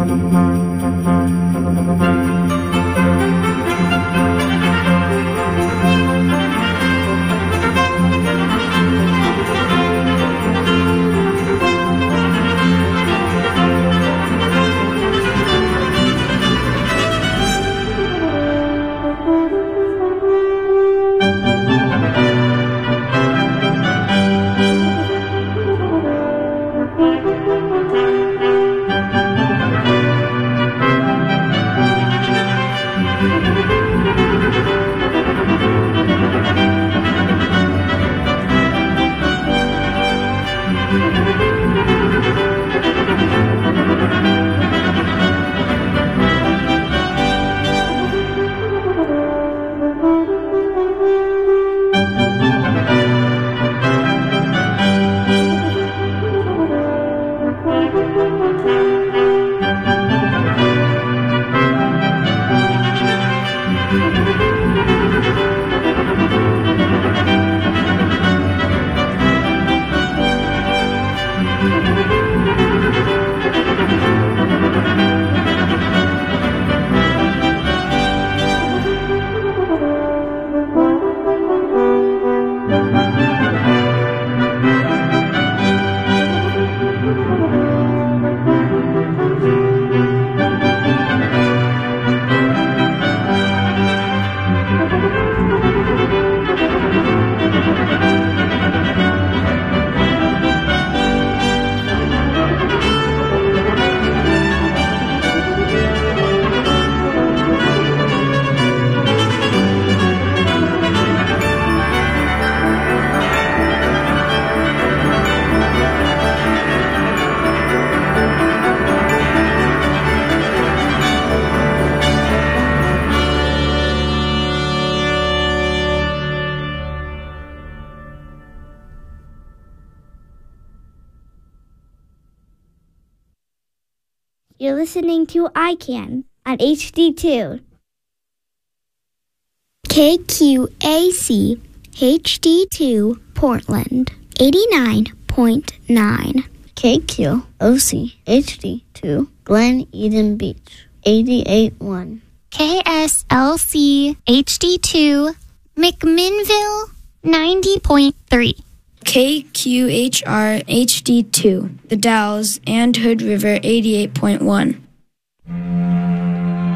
You're listening to ICANN on HD2. KQAC HD2 Portland 89.9. KQOC HD2 Glen Eden Beach 88.1. KSLC HD2 McMinnville 90.3. KQHR HD2 The Dalles and Hood River 88.1.